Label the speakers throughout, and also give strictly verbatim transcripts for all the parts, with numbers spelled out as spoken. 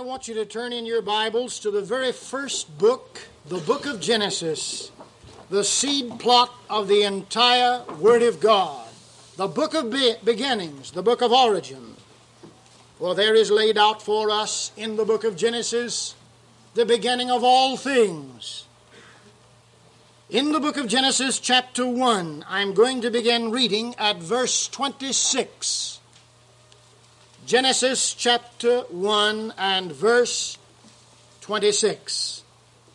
Speaker 1: I want you to turn in your Bibles to the very first book, the book of Genesis, the seed plot of the entire Word of God, the book of be- beginnings, the book of origin. For there is laid out for us in the book of Genesis the beginning of all things. In the book of Genesis, chapter one, I'm going to begin reading at verse twenty-six. Genesis chapter one and verse twenty-six.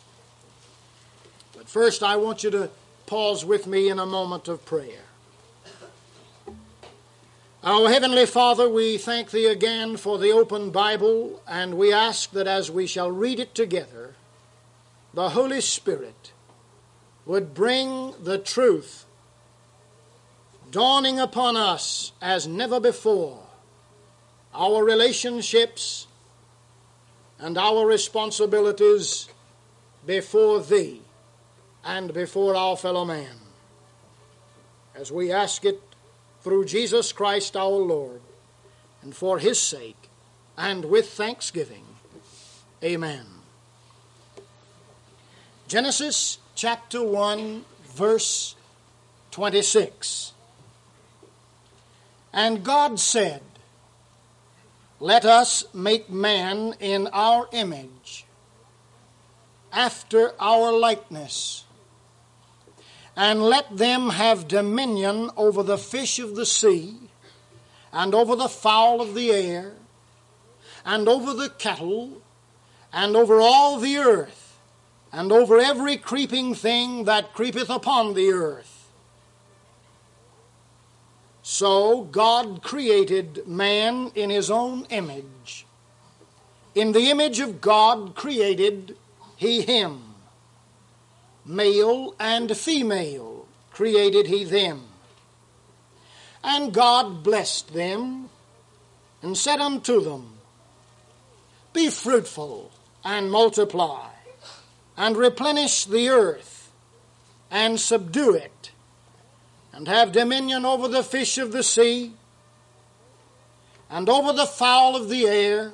Speaker 1: But first I want you to pause with me in a moment of prayer. Our Heavenly Father, we thank Thee again for the open Bible, and we ask that as we shall read it together, the Holy Spirit would bring the truth dawning upon us as never before, our relationships and our responsibilities before Thee and before our fellow man. As we ask it through Jesus Christ our Lord, and for His sake, and with thanksgiving. Amen. Genesis chapter one, verse twenty-six. And God said, "Let us make man in our image, after our likeness, and let them have dominion over the fish of the sea, and over the fowl of the air, and over the cattle, and over all the earth, and over every creeping thing that creepeth upon the earth." So God created man in His own image. In the image of God created He him. Male and female created He them. And God blessed them and said unto them, "Be fruitful and multiply, and replenish the earth, and subdue it, and have dominion over the fish of the sea, and over the fowl of the air,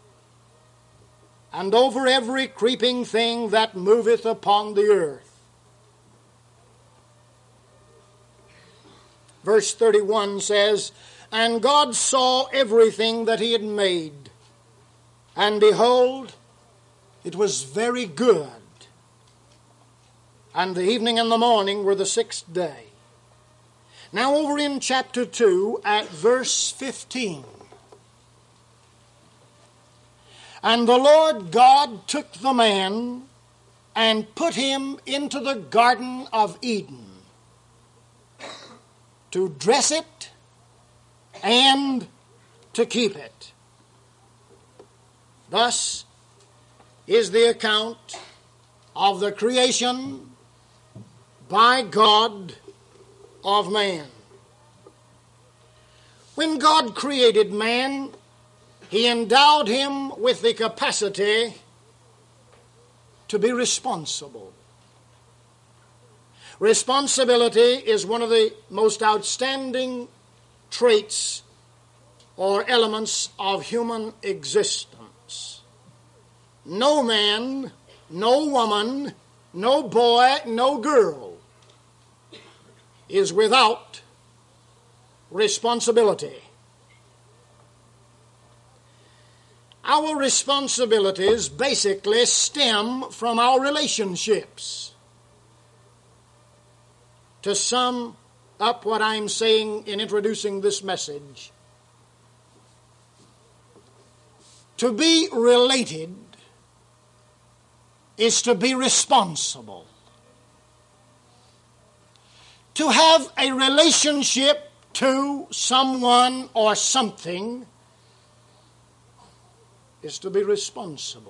Speaker 1: and over every creeping thing that moveth upon the earth." Verse thirty-one says, "And God saw everything that He had made, and behold, it was very good. And the evening and the morning were the sixth day." Now over in chapter two at verse fifteen. "And the Lord God took the man and put him into the Garden of Eden, to dress it and to keep it." Thus is the account of the creation by God of man. When God created man, He endowed him with the capacity to be responsible. Responsibility is one of the most outstanding traits or elements of human existence. No man, no woman, no boy, no girl is without responsibility. Our responsibilities basically stem from our relationships. To sum up what I'm saying in introducing this message, to be related is to be responsible. To have a relationship to someone or something is to be responsible.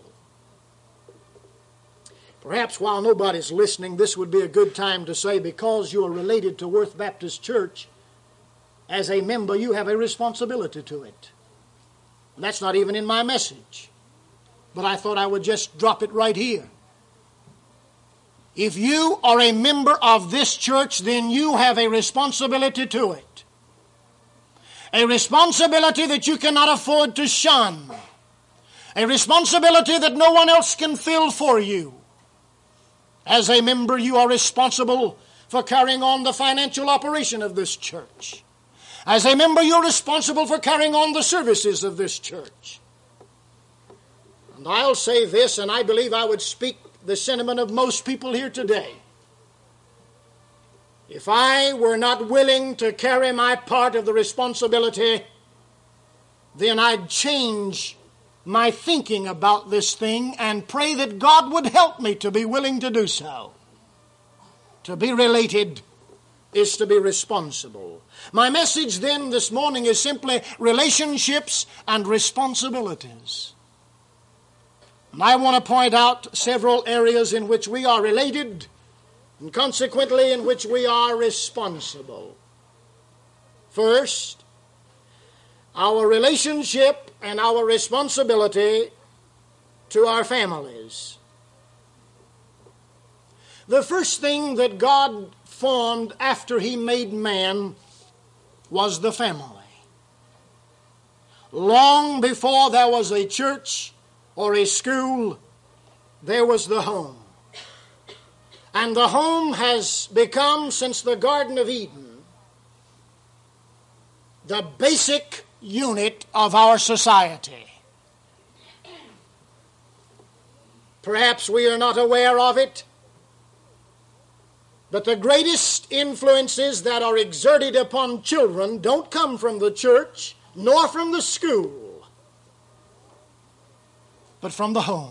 Speaker 1: Perhaps while nobody's listening, this would be a good time to say, because you are related to Worth Baptist Church, as a member, you have a responsibility to it. That's not even in my message, but I thought I would just drop it right here. If you are a member of this church, then you have a responsibility to it. A responsibility that you cannot afford to shun. A responsibility that no one else can fill for you. As a member, you are responsible for carrying on the financial operation of this church. As a member, you're responsible for carrying on the services of this church. And I'll say this, and I believe I would speak the sentiment of most people here today. If I were not willing to carry my part of the responsibility, then I'd change my thinking about this thing and pray that God would help me to be willing to do so. To be related is to be responsible. My message then this morning is simply relationships and responsibilities. And I want to point out several areas in which we are related and consequently in which we are responsible. First, our relationship and our responsibility to our families. The first thing that God formed after He made man was the family. Long before there was a church or a school, there was the home. And the home has become, since the Garden of Eden, the basic unit of our society. Perhaps we are not aware of it, but the greatest influences that are exerted upon children don't come from the church nor from the school, but from the home.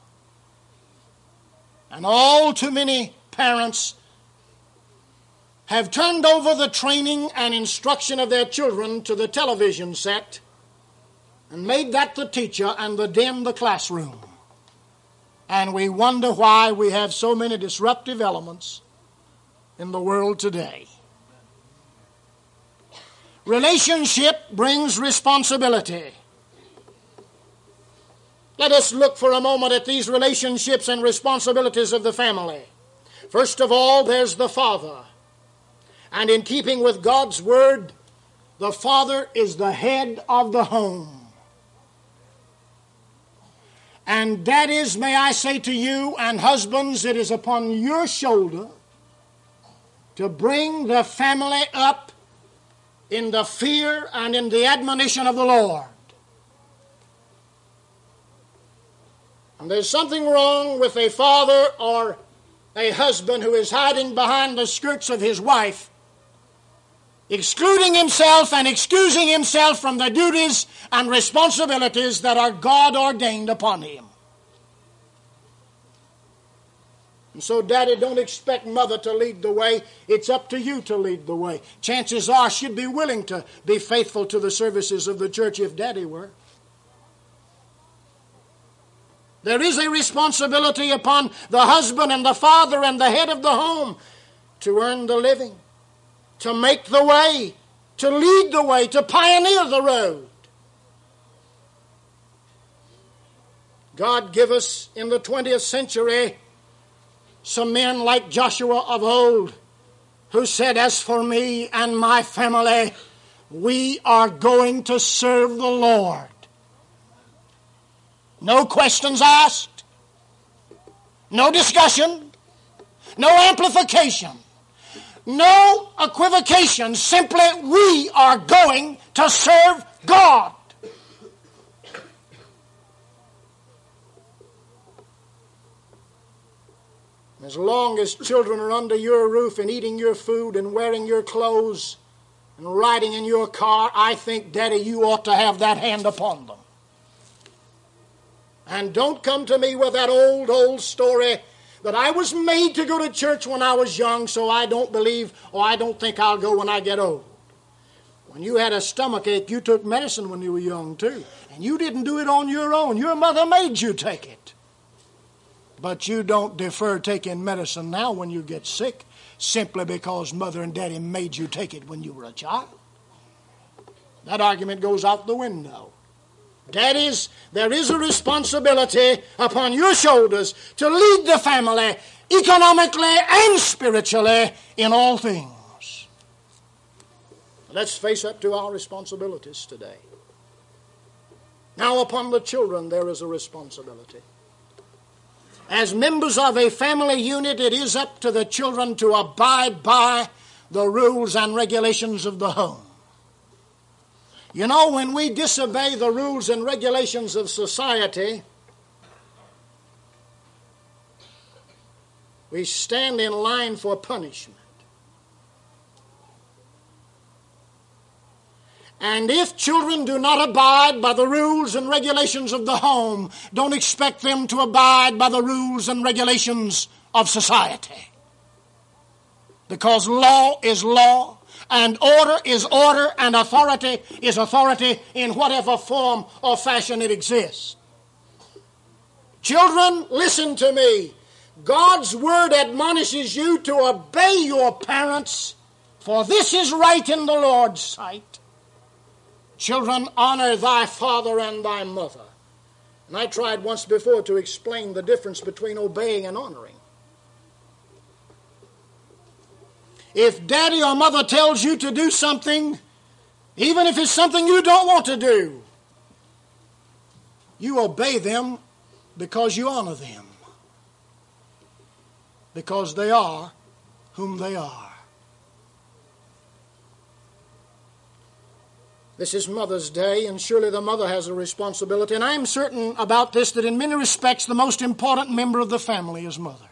Speaker 1: And all too many parents have turned over the training and instruction of their children to the television set and made that the teacher and the den the classroom. And we wonder why we have so many disruptive elements in the world today. Relationship brings responsibility. Let us look for a moment at these relationships and responsibilities of the family. First of all, there's the father. And in keeping with God's word, the father is the head of the home. And that is, may I say to you, and husbands, it is upon your shoulder to bring the family up in the fear and in the admonition of the Lord. And there's something wrong with a father or a husband who is hiding behind the skirts of his wife, excluding himself and excusing himself from the duties and responsibilities that are God ordained upon him. And so, Daddy, don't expect Mother to lead the way. It's up to you to lead the way. Chances are she'd be willing to be faithful to the services of the church if Daddy were. There is a responsibility upon the husband and the father and the head of the home to earn the living, to make the way, to lead the way, to pioneer the road. God give us in the twentieth century some men like Joshua of old who said, "As for me and my family, we are going to serve the Lord." No questions asked, no discussion, no amplification, no equivocation. Simply, we are going to serve God. As long as children are under your roof and eating your food and wearing your clothes and riding in your car, I think, Daddy, you ought to have that hand upon them. And don't come to me with that old, old story that I was made to go to church when I was young, so I don't believe or I don't think I'll go when I get old. When you had a stomach ache, you took medicine when you were young too. And you didn't do it on your own. Your mother made you take it. But you don't defer taking medicine now when you get sick simply because Mother and Daddy made you take it when you were a child. That argument goes out the window. Daddies, there is a responsibility upon your shoulders to lead the family economically and spiritually in all things. Let's face up to our responsibilities today. Now upon the children there is a responsibility. As members of a family unit, it is up to the children to abide by the rules and regulations of the home. You know, when we disobey the rules and regulations of society, we stand in line for punishment. And if children do not abide by the rules and regulations of the home, don't expect them to abide by the rules and regulations of society. Because law is law, and order is order, and authority is authority in whatever form or fashion it exists. Children, listen to me. God's word admonishes you to obey your parents, for this is right in the Lord's sight. Children, honor thy father and thy mother. And I tried once before to explain the difference between obeying and honoring. If daddy or mother tells you to do something, even if it's something you don't want to do, you obey them because you honor them. Because they are whom they are. This is Mother's Day, and surely the mother has a responsibility. And I'm certain about this, that in many respects the most important member of the family is mother.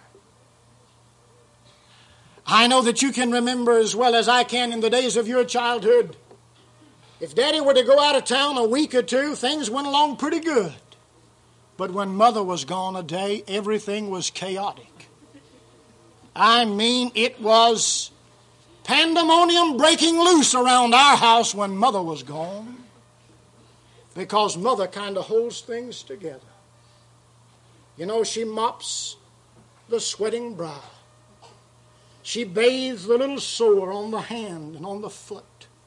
Speaker 1: I know that you can remember as well as I can in the days of your childhood. If daddy were to go out of town a week or two, things went along pretty good. But when mother was gone a day, everything was chaotic. I mean, it was pandemonium breaking loose around our house when mother was gone. Because mother kind of holds things together. You know, she mops the sweating brow. She bathes the little sore on the hand and on the foot.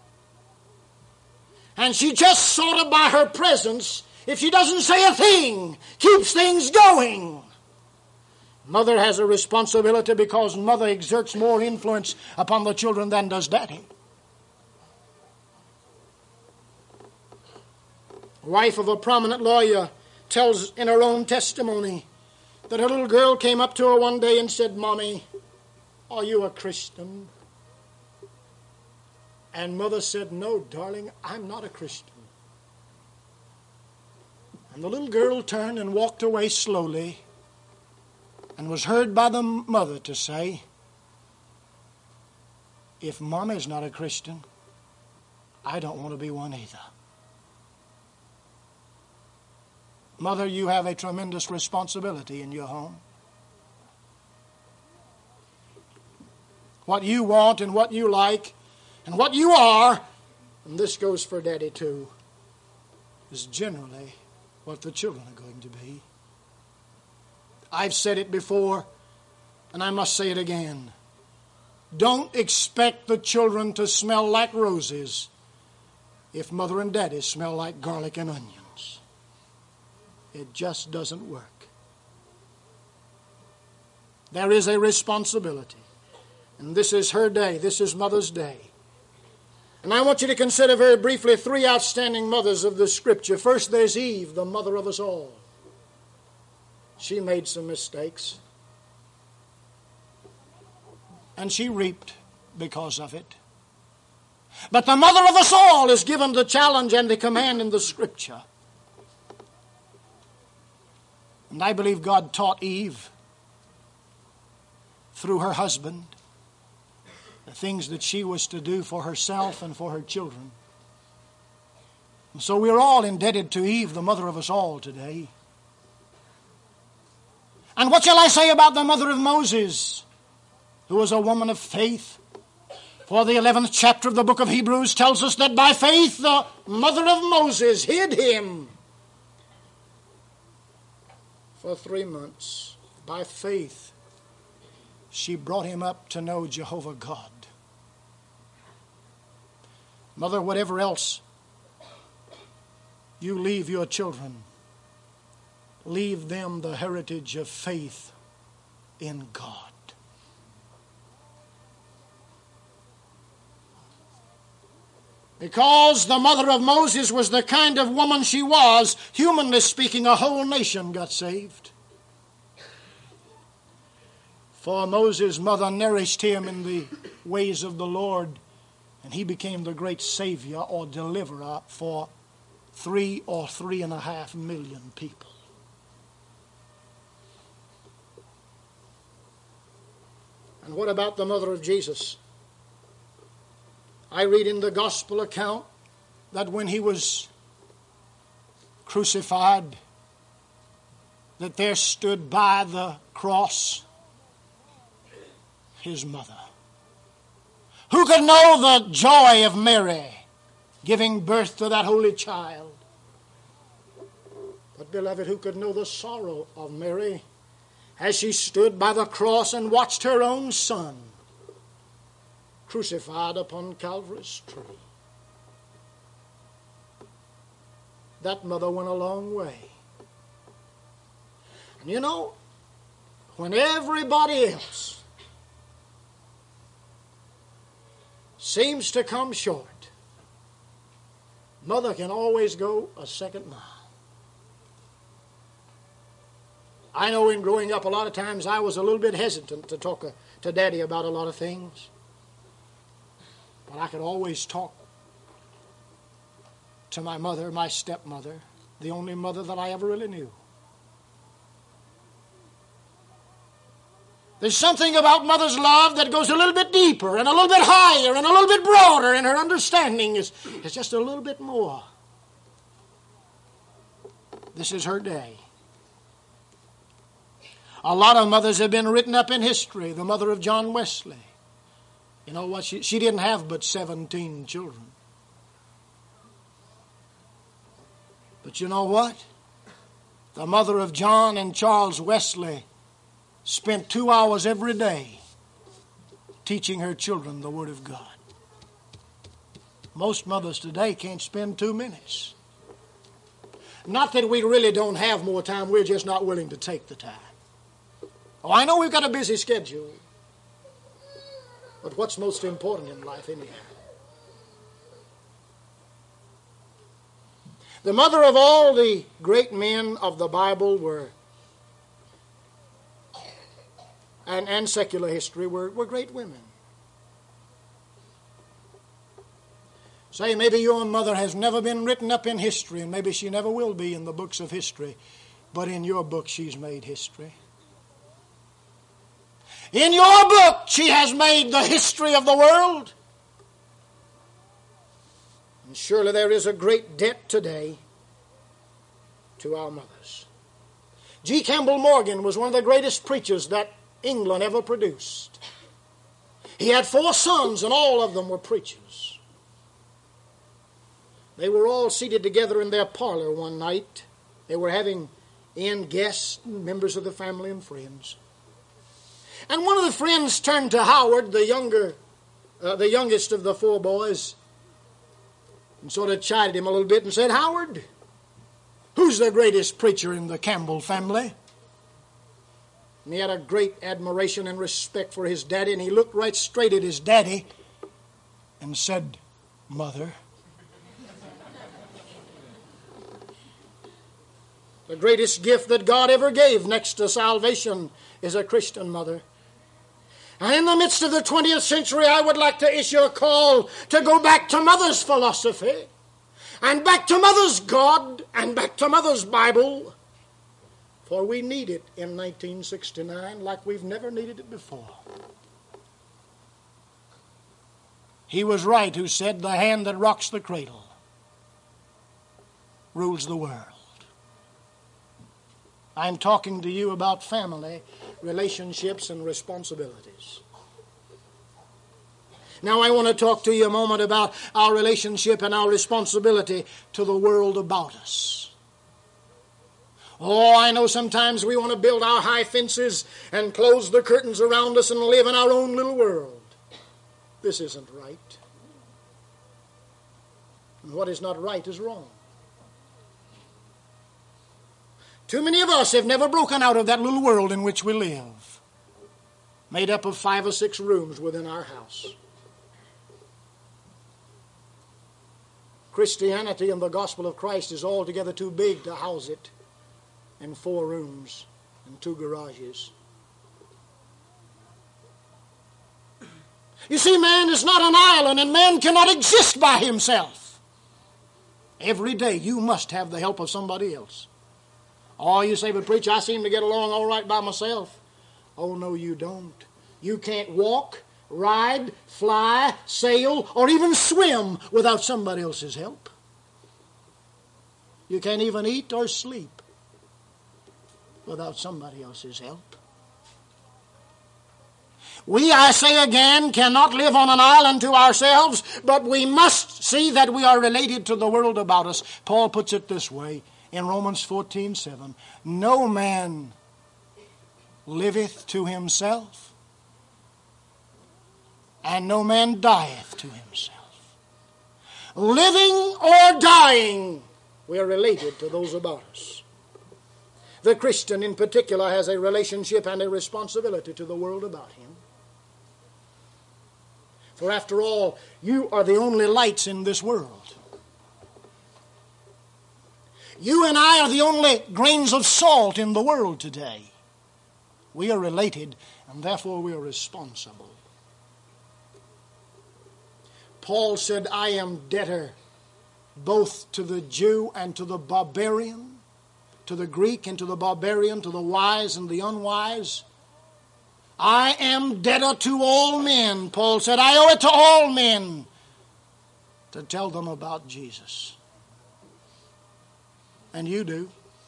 Speaker 1: And she just sort of by her presence, if she doesn't say a thing, keeps things going. Mother has a responsibility because mother exerts more influence upon the children than does daddy. Wife of a prominent lawyer tells in her own testimony that her little girl came up to her one day and said, "Mommy, are you a Christian?" And mother said, "No, darling, I'm not a Christian." And the little girl turned and walked away slowly, and was heard by the mother to say, "If Mommy's not a Christian, I don't want to be one either." Mother, you have a tremendous responsibility in your home. What you want and what you like and what you are, and this goes for daddy too, is generally what the children are going to be. I've said it before, and I must say it again. Don't expect the children to smell like roses if mother and daddy smell like garlic and onions. It just doesn't work. There is a responsibility. And this is her day. This is Mother's Day. And I want you to consider very briefly three outstanding mothers of the Scripture. First, there's Eve, the mother of us all. She made some mistakes. And she reaped because of it. But the mother of us all is given the challenge and the command in the Scripture. And I believe God taught Eve through her husband the things that she was to do for herself and for her children. And so we're all indebted to Eve, the mother of us all, today. And what shall I say about the mother of Moses, who was a woman of faith? For the eleventh chapter of the book of Hebrews tells us that by faith the mother of Moses hid him for three months. By faith, she brought him up to know Jehovah God. Mother, whatever else you leave your children, leave them the heritage of faith in God. Because the mother of Moses was the kind of woman she was, humanly speaking, a whole nation got saved. For Moses' mother nourished him in the ways of the Lord, and he became the great Savior or deliverer for three or three and a half million people. And what about the mother of Jesus? I read in the gospel account that when he was crucified, that there stood by the cross his mother. Who could know the joy of Mary giving birth to that holy child? But beloved, who could know the sorrow of Mary as she stood by the cross and watched her own son crucified upon Calvary's tree? That mother went a long way. And you know, when everybody else seems to come short, mother can always go a second mile. I know in growing up, a lot of times I was a little bit hesitant to talk to Daddy about a lot of things. But I could always talk to my mother, my stepmother, the only mother that I ever really knew. There's something about mother's love that goes a little bit deeper and a little bit higher and a little bit broader, and her understanding is, is just a little bit more. This is her day. A lot of mothers have been written up in history. The mother of John Wesley. You know what? She, she didn't have but seventeen children. But you know what? The mother of John and Charles Wesley spent two hours every day teaching her children the Word of God. Most mothers today can't spend two minutes. Not that we really don't have more time, we're just not willing to take the time. Oh, I know we've got a busy schedule. But what's most important in life anyhow? The mother of all the great men of the Bible were, and, and secular history, were, were great women. Say, maybe your mother has never been written up in history, and maybe she never will be in the books of history, but in your book she's made history. In your book, she has made the history of the world. And surely there is a great debt today to our mothers. G. Campbell Morgan was one of the greatest preachers that England ever produced. He had four sons, and all of them were preachers. They were all seated together in their parlor one night. They were having in guests, members of the family and friends. And one of the friends turned to Howard, the younger, uh, the youngest of the four boys, and sort of chided him a little bit and said, "Howard, who's the greatest preacher in the Campbell family?" And he had a great admiration and respect for his daddy, and he looked right straight at his daddy and said, "Mother." The greatest gift that God ever gave next to salvation is a Christian mother. And in the midst of the twentieth century, I would like to issue a call to go back to mother's philosophy, and back to mother's God, and back to mother's Bible. For we need it in nineteen sixty-nine like we've never needed it before. He was right who said, "The hand that rocks the cradle rules the world." I'm talking to you about family, relationships, and responsibilities. Now I want to talk to you a moment about our relationship and our responsibility to the world about us. Oh, I know sometimes we want to build our high fences and close the curtains around us and live in our own little world. This isn't right. And what is not right is wrong. Too many of us have never broken out of that little world in which we live, made up of five or six rooms within our house. Christianity and the gospel of Christ is altogether too big to house it in four rooms and two garages. You see, man is not an island, and man cannot exist by himself. Every day you must have the help of somebody else. Oh, you say, but preacher, I seem to get along all right by myself. Oh, no, you don't. You can't walk, ride, fly, sail, or even swim without somebody else's help. You can't even eat or sleep without somebody else's help. We, I say again, cannot live on an island to ourselves, but we must see that we are related to the world about us. Paul puts it this way in Romans fourteen seven. No man liveth to himself, and no man dieth to himself. Living or dying, we are related to those about us. The Christian in particular has a relationship and a responsibility to the world about him. For after all, you are the only lights in this world. You and I are the only grains of salt in the world today. We are related, and therefore we are responsible. Paul said, I am debtor both to the Jew and to the barbarian, to the Greek and to the barbarian, to the wise and the unwise. I am debtor to all men. Paul said, I owe it to all men to tell them about Jesus. And you do.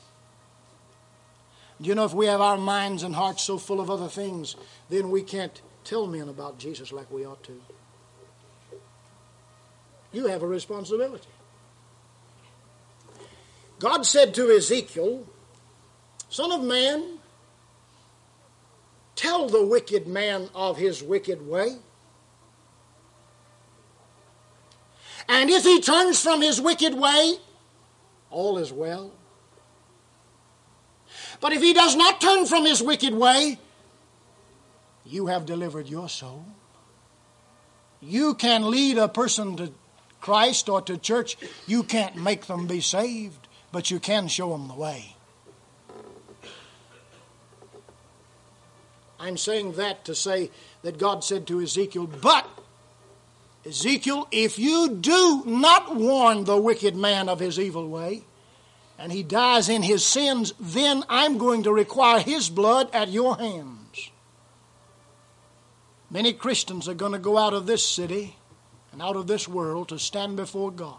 Speaker 1: You know, if we have our minds and hearts so full of other things, then we can't tell men about Jesus like we ought to. You have a responsibility. God said to Ezekiel, Son of man, tell the wicked man of his wicked way. And if he turns from his wicked way, all is well. But if he does not turn from his wicked way, you have delivered your soul. You can lead a person to Christ or to church. You can't make them be saved, but you can show them the way. I'm saying that to say that God said to Ezekiel, but Ezekiel, if you do not warn the wicked man of his evil way, and he dies in his sins, then I'm going to require his blood at your hands. Many Christians are going to go out of this city and out of this world to stand before God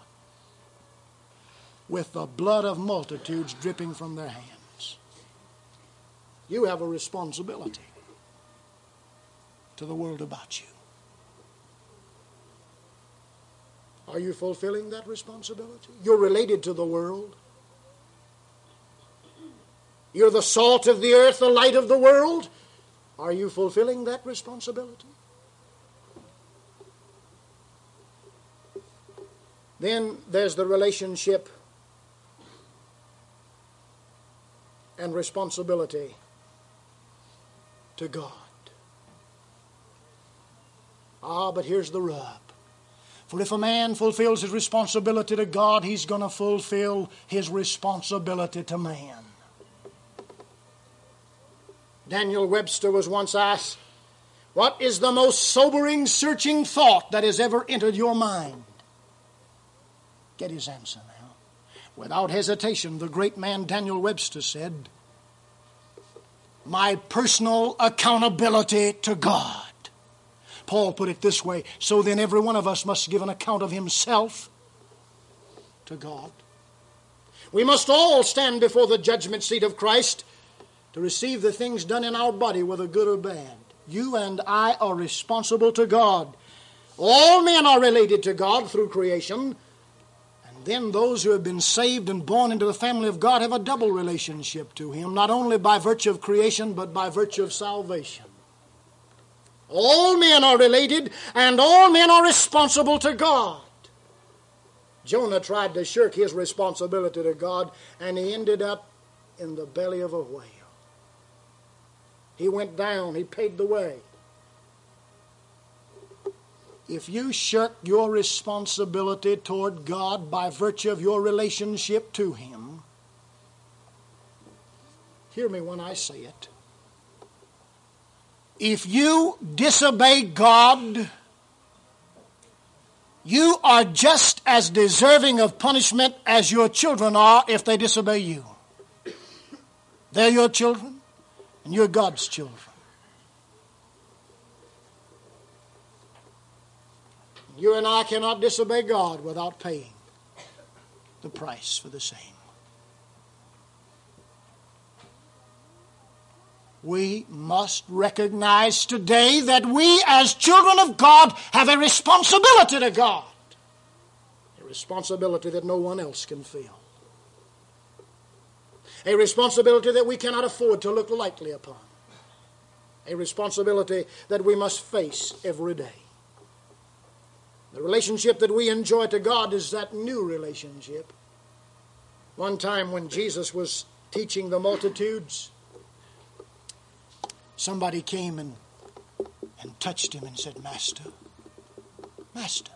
Speaker 1: with the blood of multitudes dripping from their hands. You have a responsibility to the world about you. Are you fulfilling that responsibility? You're related to the world. You're the salt of the earth, the light of the world. Are you fulfilling that responsibility? Then there's the relationship and responsibility to God. Ah, but here's the rub. For if a man fulfills his responsibility to God, he's going to fulfill his responsibility to man. Daniel Webster was once asked, what is the most sobering, searching thought that has ever entered your mind? Get his answer now. Without hesitation, the great man Daniel Webster said, my personal accountability to God. Paul put it this way, so then every one of us must give an account of himself to God. We must all stand before the judgment seat of Christ to receive the things done in our body, whether good or bad. You and I are responsible to God. All men are related to God through creation. And then those who have been saved and born into the family of God have a double relationship to Him, not only by virtue of creation, but by virtue of salvation. All men are related, and all men are responsible to God. Jonah tried to shirk his responsibility to God, and he ended up in the belly of a whale. He went down, he paid the way. If you shirk your responsibility toward God by virtue of your relationship to Him, hear me when I say it. If you disobey God, you are just as deserving of punishment as your children are if they disobey you. They're your children, and you're God's children. You and I cannot disobey God without paying the price for the same. We must recognize today that we as children of God have a responsibility to God. A responsibility that no one else can feel. A responsibility that we cannot afford to look lightly upon. A responsibility that we must face every day. The relationship that we enjoy to God is that new relationship. One time when Jesus was teaching the multitudes, somebody came and, and touched him and said, Master, Master,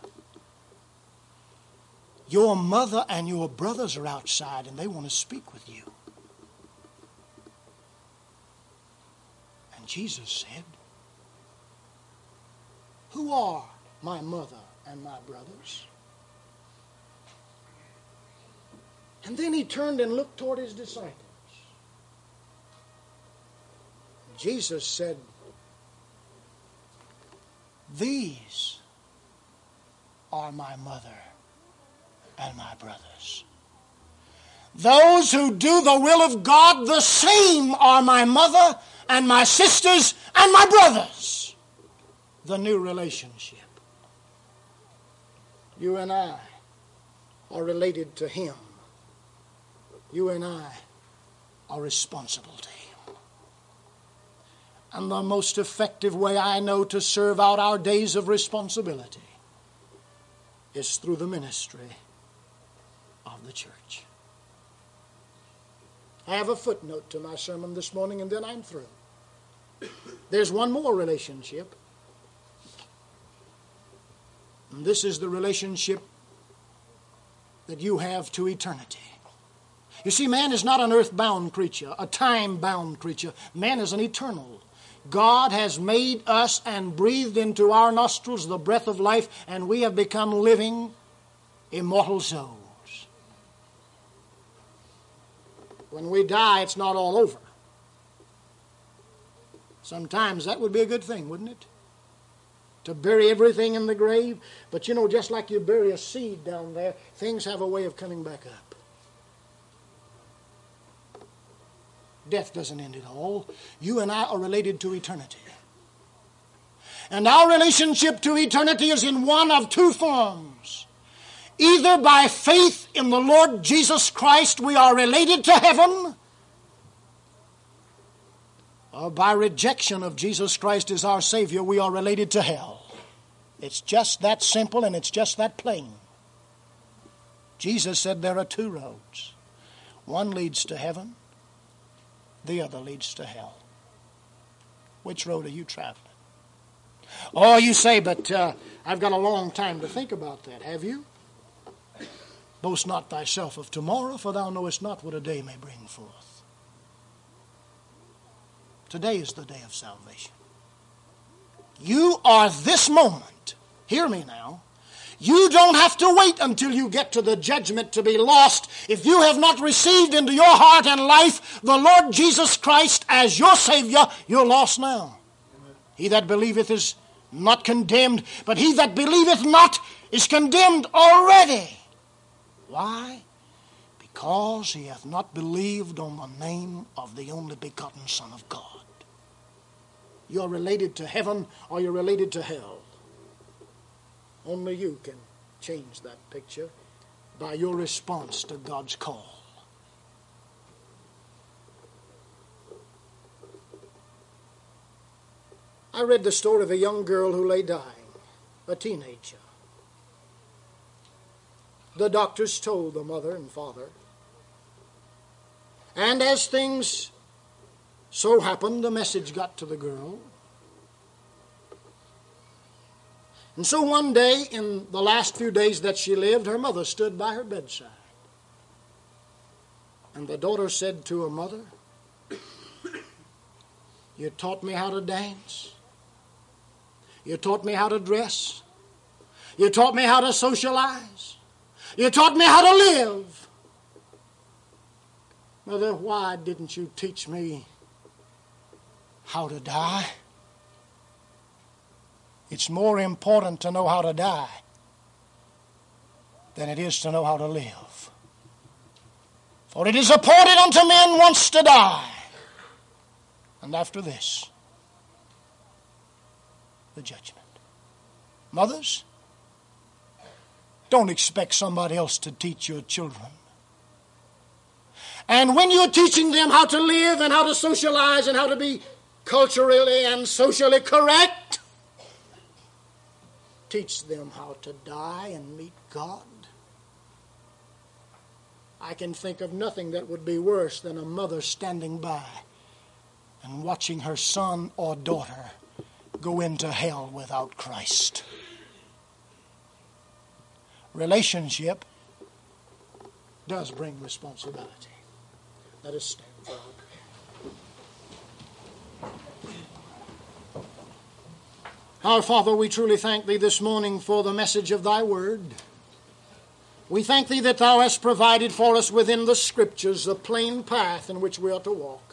Speaker 1: your mother and your brothers are outside and they want to speak with you. And Jesus said, who are my mother and my brothers? And then he turned and looked toward his disciples. Jesus said, these are my mother and my brothers. Those who do the will of God, the same are my mother and my sisters and my brothers. The new relationship. You and I are related to Him. You and I are responsible to Him. And the most effective way I know to serve out our days of responsibility is through the ministry of the church. I have a footnote to my sermon this morning and then I'm through. There's one more relationship. And this is the relationship that you have to eternity. You see, man is not an earth-bound creature, a time-bound creature. Man is an eternal. God has made us and breathed into our nostrils the breath of life, and we have become living, immortal souls. When we die, it's not all over. Sometimes that would be a good thing, wouldn't it? To bury everything in the grave. But you know, just like you bury a seed down there, things have a way of coming back up. Death doesn't end it all. You and I are related to eternity. And our relationship to eternity is in one of two forms. Either by faith in the Lord Jesus Christ we are related to heaven, or by rejection of Jesus Christ as our Savior we are related to hell. It's just that simple and it's just that plain. Jesus said there are two roads. One leads to heaven, the other leads to hell. Which road are you traveling? Oh, you say, but uh, I've got a long time to think about that. Have you? Boast not thyself of tomorrow, for thou knowest not what a day may bring forth. Today is the day of salvation. You are this moment. Hear me now. You don't have to wait until you get to the judgment to be lost. If you have not received into your heart and life the Lord Jesus Christ as your Savior, you're lost now. Amen. He that believeth is not condemned, but he that believeth not is condemned already. Why? Because he hath not believed on the name of the only begotten Son of God. You're related to heaven or you're related to hell. Only you can change that picture by your response to God's call. I read the story of a young girl who lay dying, a teenager. The doctors told the mother and father. And as things so happened, the message got to the girl. And so one day, in the last few days that she lived, her mother stood by her bedside. And the daughter said to her mother, "You taught me how to dance. You taught me how to dress. You taught me how to socialize. You taught me how to live. Mother, why didn't you teach me how to die? It's more important to know how to die than it is to know how to live. For it is appointed unto men once to die, and after this, the judgment." Mothers, don't expect somebody else to teach your children. And when you're teaching them how to live and how to socialize and how to be culturally and socially correct, teach them how to die and meet God. I can think of nothing that would be worse than a mother standing by and watching her son or daughter go into hell without Christ. Relationship does bring responsibility. Let us stand for our prayer. Our Father, we truly thank Thee this morning for the message of Thy Word. We thank Thee that Thou hast provided for us within the Scriptures a plain path in which we are to walk.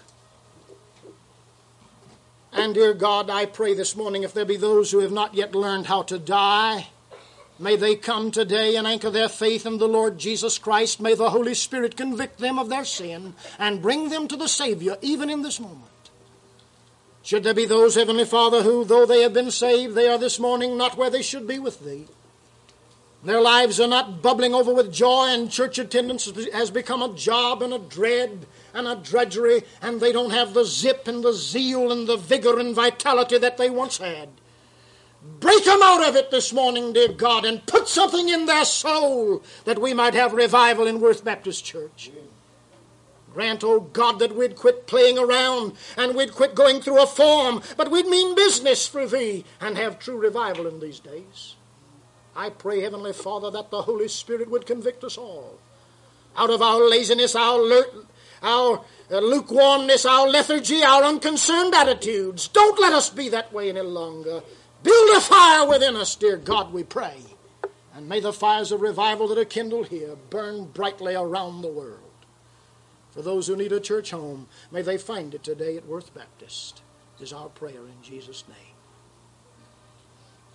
Speaker 1: And dear God, I pray this morning, if there be those who have not yet learned how to die, may they come today and anchor their faith in the Lord Jesus Christ. May the Holy Spirit convict them of their sin and bring them to the Savior even in this moment. Should there be those, Heavenly Father, who, though they have been saved, they are this morning not where they should be with Thee. Their lives are not bubbling over with joy, and church attendance has become a job and a dread and a drudgery, and they don't have the zip and the zeal and the vigor and vitality that they once had. Break them out of it this morning, dear God, and put something in their soul that we might have revival in Worth Baptist Church. Grant, oh God, that we'd quit playing around and we'd quit going through a form, but we'd mean business for Thee and have true revival in these days. I pray, Heavenly Father, that the Holy Spirit would convict us all out of our laziness, our, our lukewarmness, our lethargy, our unconcerned attitudes. Don't let us be that way any longer. Build a fire within us, dear God, we pray. And may the fires of revival that are kindled here burn brightly around the world. For those who need a church home, may they find it today at Worth Baptist, is our prayer in Jesus' name.